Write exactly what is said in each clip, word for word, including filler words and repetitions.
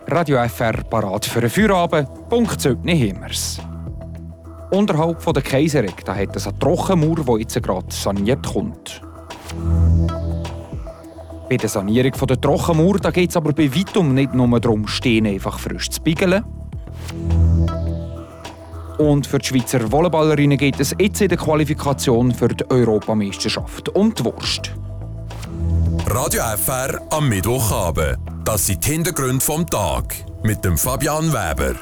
Radio F R parat für einen Feierabend, Punkt Zögni Himmers. Unterhalb von der Kaiseregg da hat es eine Trockenmauer, die jetzt gerade saniert kommt. Bei der Sanierung von der Trockenmauer geht es aber bei weitem nicht nur darum, Steine einfach frisch zu biegeln. Und für die Schweizer Volleyballerinnen geht es jetzt in der Qualifikation für die Europameisterschaft um die Wurst. Radio F R am Mittwochabend. Das sind die Hintergründe vom Tag mit dem Fabian Weber.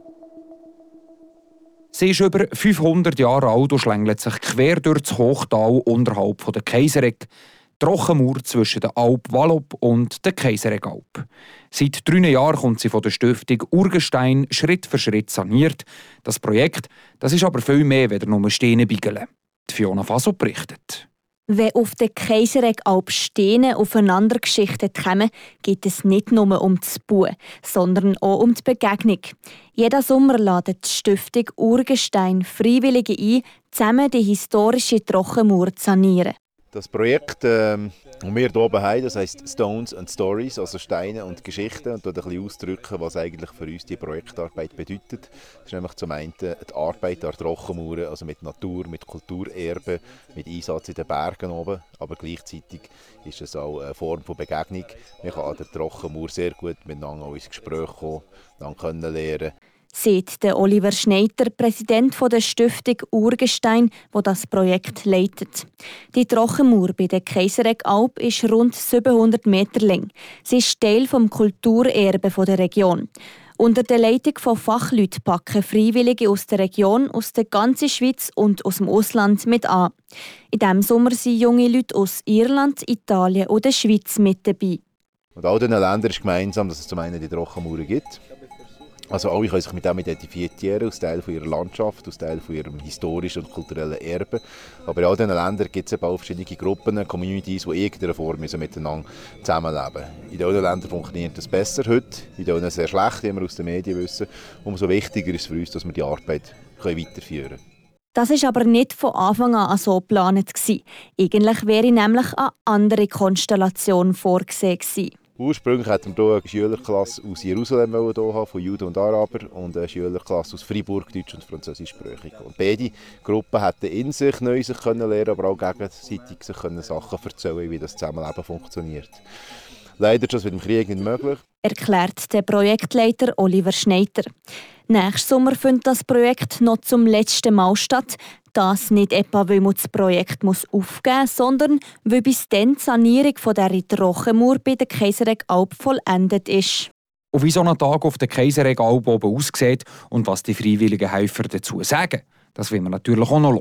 Sie ist über fünfhundert Jahre alt und schlängelt sich quer durch das Hochtal unterhalb der Kaiseregg, die Trockenmauer zwischen der Alp Wallop und der Kaisereggalp. Seit drei Jahren kommt sie von der Stiftung Urgestein Schritt für Schritt saniert. Das Projekt das ist aber viel mehr als nur Steine biegeln. Die Fiona Faso berichtet. Wenn auf der Kaisereggalp Steine aufeinander geschichtet kommen, geht es nicht nur um das Bauen, sondern auch um die Begegnung. Jeden Sommer ladet die Stiftung Urgestein Freiwillige ein, zusammen die historische Trockenmauer zu sanieren. Das Projekt, ähm, das wir hier oben haben, das heisst Stones and Stories, also Steine und Geschichten, und dort ein bisschen ausdrücken, was eigentlich für uns die Projektarbeit bedeutet. Das ist nämlich zum einen die Arbeit an der Trockenmauer, also mit Natur, mit Kulturerbe, mit Einsatz in den Bergen oben, aber gleichzeitig ist es auch eine Form von Begegnung. Man kann an der Trockenmauer sehr gut miteinander auch ins Gespräch kommen, miteinander kennenlernen. Sagt der Oliver Schneider, Präsident der Stiftung Urgestein, wo das Projekt leitet. Die Trockenmauer bei der Kaisereggalp ist rund siebenhundert Meter lang. Sie ist Teil des Kulturerbes der Region. Unter der Leitung von Fachleuten packen Freiwillige aus der Region, aus der ganzen Schweiz und aus dem Ausland mit an. In diesem Sommer sind junge Leute aus Irland, Italien und der Schweiz mit dabei. Und all diesen Ländern ist gemeinsam, dass es zum einen die Trockenmauer gibt. Also alle können sich mit dem identifizieren, als Teil von ihrer Landschaft, als Teil von ihrem historischen und kulturellen Erbe. Aber in all diesen Ländern gibt es eben auch verschiedene Gruppen, Communities, die in irgendeiner Form miteinander zusammenleben. In diesen Ländern funktioniert das besser heute, in diesen sehr schlecht, wie wir aus den Medien wissen. Umso wichtiger ist es für uns, dass wir die Arbeit weiterführen können. Das war aber nicht von Anfang an so geplant. Eigentlich wäre nämlich eine andere Konstellation vorgesehen gewesen. Ursprünglich hatten wir hier eine Schülerklasse aus Jerusalem haben, von Juden und Araber, und eine Schülerklasse aus Freiburg, Deutsch und Französischsprachig. Und beide Gruppen hätten in sich neu sich können lernen, aber auch gegenseitig sich können Sachen erzählen, wie das Zusammenleben funktioniert. Leider ist das mit dem Krieg nicht möglich, erklärt der Projektleiter Oliver Schneider. Nächsten Sommer findet das Projekt noch zum letzten Mal statt. Das nicht etwa, weil man das Projekt aufgeben muss, sondern weil bis dann die Sanierung von dieser Trockenmauer bei der Kaisereggalp vollendet ist. Und wie so ein Tag auf der Kaisereggalp oben aussieht und was die freiwilligen Helfer dazu sagen, das will man natürlich auch noch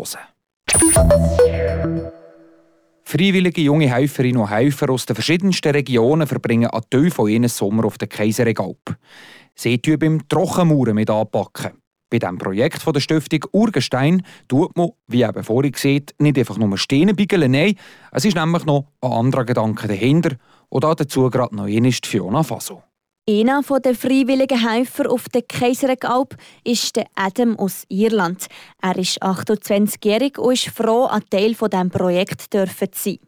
hören. Freiwillige junge Helferinnen und Helfer aus den verschiedensten Regionen verbringen einen Teil von ihren Sommer auf der Kaisereggalp. Sie tun beim Trockenmauern mit anpacken. Bei diesem Projekt von der Stiftung Urgestein tut man, wie eben vorhin gesagt, nicht einfach nur Steine biegeln, nein, es ist nämlich noch ein anderer Gedanke dahinter. Und dazu gerade noch einmal die Fiona Faso. Einer der freiwilligen Helfer auf der Kaisereggalp ist der Adam aus Irland. Er ist achtundzwanzigjährig und ist froh, ein Teil dieses Projekts zu sein.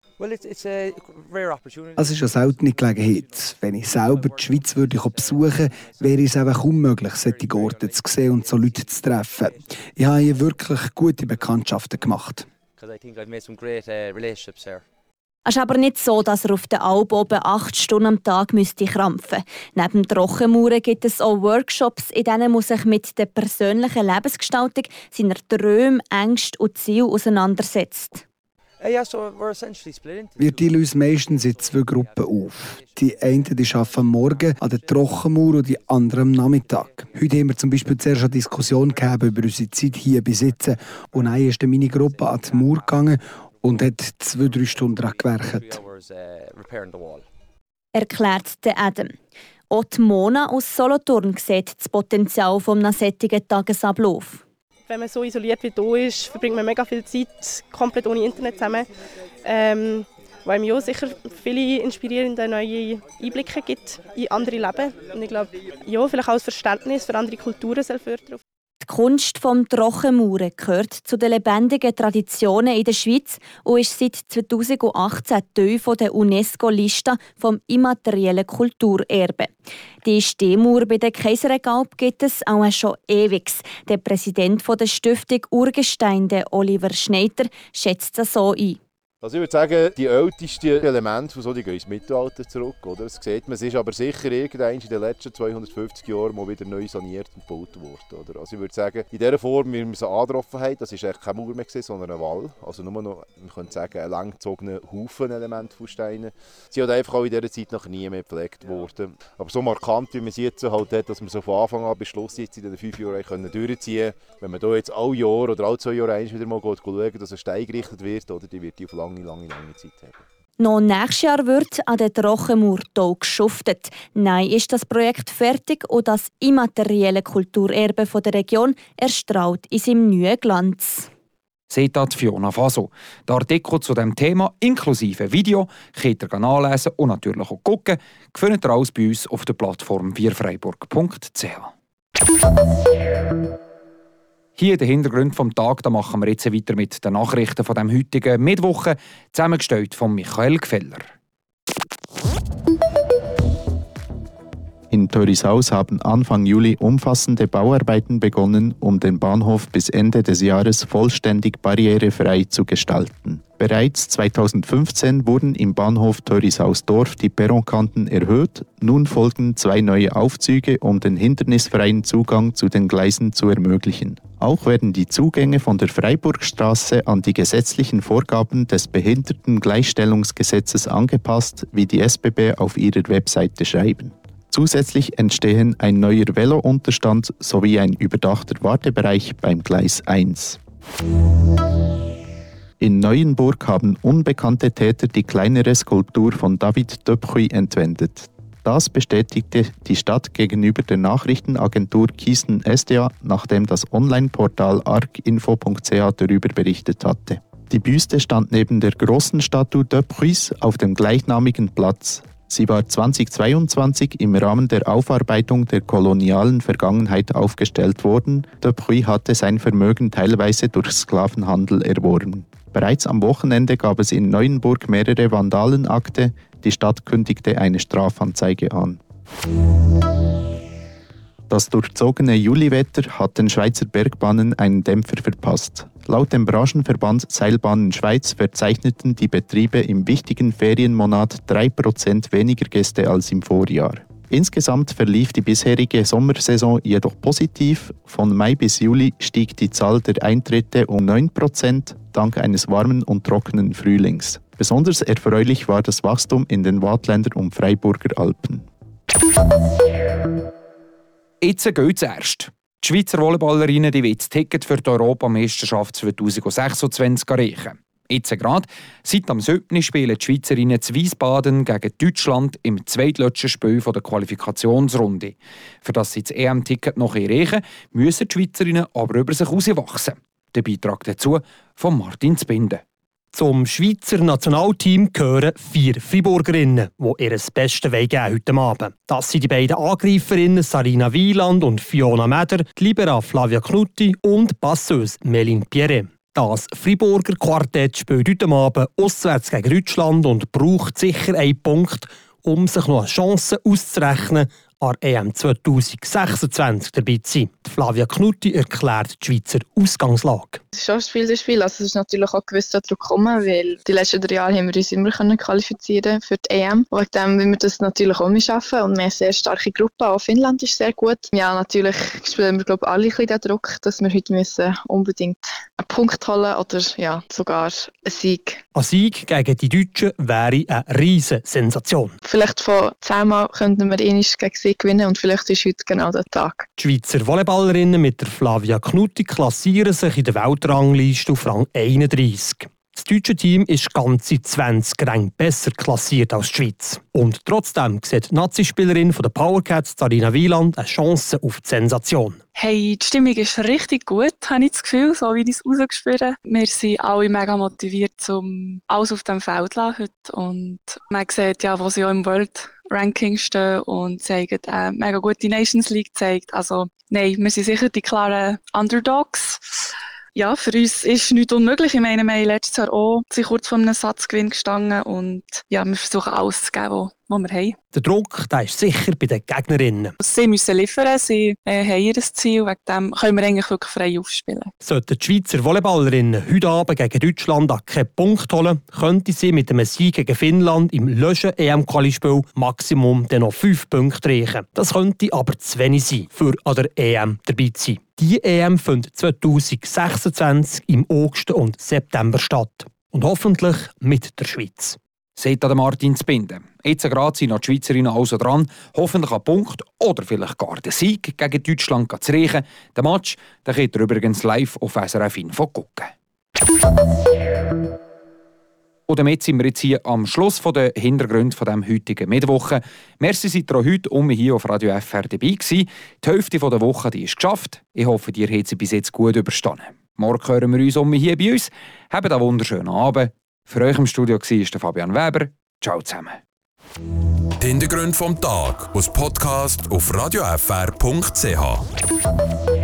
Es ist eine seltene Gelegenheit. Wenn ich selber die Schweiz würde besuchen, wäre es eben kaum möglich, solche Orte zu sehen und so Leute zu treffen. Ich habe hier wirklich gute Bekanntschaften gemacht. Es ist aber nicht so, dass er auf der Alp oben acht Stunden am Tag müsste krampfen. Neben Trockenmauern gibt es auch Workshops, in denen man sich mit der persönlichen Lebensgestaltung, seiner Träume, Ängste und Ziele auseinandersetzt. Wir teilen uns meistens in zwei Gruppen auf. Die einen die arbeiten am Morgen an der Trockenmauer und die anderen am Nachmittag. Heute haben wir zum Beispiel zuerst eine Diskussion gehabt über unsere Zeit hier besitzen. Und dann ist meine Gruppe an die Mauer gegangen und hat zwei, drei Stunden daran gewerkt. Erklärt der Adam. Auch die Mona aus Solothurn sieht das Potenzial eines solchen Tagesablaufs. Wenn man so isoliert wie hier ist, verbringt man mega viel Zeit komplett ohne Internet zusammen. Ähm, weil mir auch sicher viele inspirierende neue Einblicke gibt in andere Leben. Und ich glaube, ja, vielleicht auch das Verständnis für andere Kulturen soll fördern. Die Kunst vom Trockenmauern gehört zu den lebendigen Traditionen in der Schweiz und ist seit zweitausendachtzehn Teil der UNESCO-Liste vom immateriellen Kulturerbe. Die Stehmauer bei der Kaiseregalp gibt es auch schon ewig. Der Präsident der Stiftung Urgestein, der Oliver Schneider, schätzt das so ein. Also ich würde sagen, die ältesten Elemente so, die gehen ins Mittelalter zurück. Oder? Das sieht man, es ist aber sicher irgendwann in den letzten zweihundertfünfzig Jahren mal wieder neu saniert und gebaut worden. Oder? Also ich würde sagen, in dieser Form, wie wir sie angetroffen haben, das war keine Mauer mehr, sondern ein Wall. Also nur noch, man könnte sagen, ein langgezogener Haufen Elemente von Steinen. Sie sind einfach auch in dieser Zeit noch nie mehr gepflegt worden. Aber so markant, wie man es jetzt halt hat, dass man so von Anfang an bis Schluss jetzt in den fünf Jahren können durchziehen können. Wenn man hier jetzt alle Jahre oder alle zwei Jahre wieder mal schauen, dass ein Stein gerichtet wird, oder, die wird die auf lange lange, lange Zeit haben. Noch nächstes Jahr wird an der Trockenmauer hier geschuftet. Nein, ist das Projekt fertig und das immaterielle Kulturerbe der Region erstrahlt in seinem neuen Glanz. Sagt Fiona Faso. Der Artikel zu diesem Thema inklusive Video könnt ihr nachlesen und natürlich auch gucken. Findet ihr alles bei uns auf der Plattform wir freiburg punkt c h. Hier der Hintergrund vom Tag, da machen wir jetzt weiter mit den Nachrichten von dem heutigen Mittwoch, zusammengestellt von Michael Gfeller. In Thörishaus haben Anfang Juli umfassende Bauarbeiten begonnen, um den Bahnhof bis Ende des Jahres vollständig barrierefrei zu gestalten. Bereits zweitausendfünfzehn wurden im Bahnhof Thörishaus-Dorf die Perronkanten erhöht. Nun folgen zwei neue Aufzüge, um den hindernisfreien Zugang zu den Gleisen zu ermöglichen. Auch werden die Zugänge von der Freiburgstraße an die gesetzlichen Vorgaben des Behindertengleichstellungsgesetzes angepasst, wie die S B B auf ihrer Webseite schreiben. Zusätzlich entstehen ein neuer Velounterstand sowie ein überdachter Wartebereich beim Gleis eins. In Neuenburg haben unbekannte Täter die kleinere Skulptur von David Döpchuy entwendet. Das bestätigte die Stadt gegenüber der Nachrichtenagentur Kisten S D A, nachdem das Online-Portal arginfo punkt c h darüber berichtet hatte. Die Büste stand neben der großen Statue Döpchuys auf dem gleichnamigen Platz. Sie war zweitausendzweiundzwanzig im Rahmen der Aufarbeitung der kolonialen Vergangenheit aufgestellt worden. Döpchuy hatte sein Vermögen teilweise durch Sklavenhandel erworben. Bereits am Wochenende gab es in Neuenburg mehrere Vandalenakte. Die Stadt kündigte eine Strafanzeige an. Das durchzogene Juliwetter hat den Schweizer Bergbahnen einen Dämpfer verpasst. Laut dem Branchenverband Seilbahnen Schweiz verzeichneten die Betriebe im wichtigen Ferienmonat drei Prozent weniger Gäste als im Vorjahr. Insgesamt verlief die bisherige Sommersaison jedoch positiv. Von Mai bis Juli stieg die Zahl der Eintritte um neun Prozent, dank eines warmen und trockenen Frühlings. Besonders erfreulich war das Wachstum in den Waadtländer und Freiburger Alpen. Jetzt geht es erst. Die Schweizer Volleyballerinnen die wollen das Ticket für die Europameisterschaft zweitausendsechsundzwanzig erreichen. Jetzt gerade, seit am siebten spielen die Schweizerinnen zu Wiesbaden gegen Deutschland im zweitletzten Spiel der Qualifikationsrunde. Für das sie das E M-Ticket noch erreichen, müssen die Schweizerinnen aber über sich hinauswachsen. Der Beitrag dazu von Martin Zbinden. Zum Schweizer Nationalteam gehören vier Freiburgerinnen, die ihr Bestes geben heute Abend. Das sind die beiden Angreiferinnen Sarina Wieland und Fiona Meder, die Libera Flavia Knutti und Passeuse Méline Pierret. Das Freiburger Quartett spielt heute Abend auswärts gegen Deutschland und braucht sicher einen Punkt, um sich noch eine Chance auszurechnen, an E M zweitausendsechsundzwanzig dabei zu sein. Flavia Knutti erklärt die Schweizer Ausgangslage. Es ist schon Spiel das Spiel. Also es ist natürlich auch gewisser Druck gekommen, weil die letzten drei Jahre haben wir uns immer können qualifizieren für die E M. Und wegen dem wollen wir das natürlich auch nicht schaffen. Und wir haben eine sehr starke Gruppe. Auch Finnland ist sehr gut. Ja, natürlich spielen wir glaube ich, alle ein bisschen den Druck, dass wir heute müssen unbedingt einen Punkt holen oder ja, sogar einen Sieg. Ein Sieg gegen die Deutschen wäre eine riesige Sensation. Vielleicht von zehnmal könnten wir einmal gegen sie gewinnen und vielleicht ist heute genau der Tag. Die Schweizer Volleyballerinnen mit der Flavia Knutti klassieren sich in der Weltrangliste auf Rang einunddreissig. Das deutsche Team ist ganze zwanzig Ränge besser klassiert als die Schweiz. Und trotzdem sieht die Nazi-Spielerin der Powercats, Sarina Wieland, eine Chance auf die Sensation. Hey, die Stimmung ist richtig gut, habe ich das Gefühl, so wie ich es rausgespürt. Wir sind alle mega motiviert, um alles auf dem Feld zu lassen heute. Und man sieht ja, wo sie auch im World Ranking stehen und zeigen eine mega gute Nations League gezeigt. Also nein, wir sind sicher die klaren Underdogs. Ja, für uns ist nichts unmöglich. Ich meine, wir haben letztes Jahr auch kurz vor einem Satzgewinn gestanden und ja, wir versuchen alles zu geben, was wir haben. Der Druck der ist sicher bei den Gegnerinnen. Sie müssen liefern, sie äh, haben ihr Ziel, wegen dem können wir eigentlich wirklich frei aufspielen. Sollten die Schweizer Volleyballerinnen heute Abend gegen Deutschland keinen Punkt holen, könnten sie mit einem Sieg gegen Finnland im Löschen-E M-Quali-Spiel Maximum dann noch fünf Punkte reichen. Das könnte aber zu wenig sein, für an der E M dabei zu sein. Die E M findet zwanzig sechsundzwanzig im August und September statt. Und hoffentlich mit der Schweiz. Sagt Martin Zbinden. Jetzt gerade sind die Schweizerinnen also dran, hoffentlich einen Punkt oder vielleicht gar den Sieg gegen Deutschland zu reichen. Der Match den könnt ihr übrigens live auf S R F Info gucken. Und damit sind wir jetzt hier am Schluss der Hintergründe von dem heutigen Mittwoch. Merci, seid ihr auch heute um hier auf Radio F R dabei gewesen. Die Hälfte der Woche die ist geschafft. Ich hoffe, ihr habt sie bis jetzt gut überstanden. Morgen hören wir uns um hier bei uns. Habt einen wunderschönen Abend. Für euch im Studio war Fabian Weber. Ciao zusammen. Die Hintergründe vom Tag aus Podcast auf radio f r punkt c h.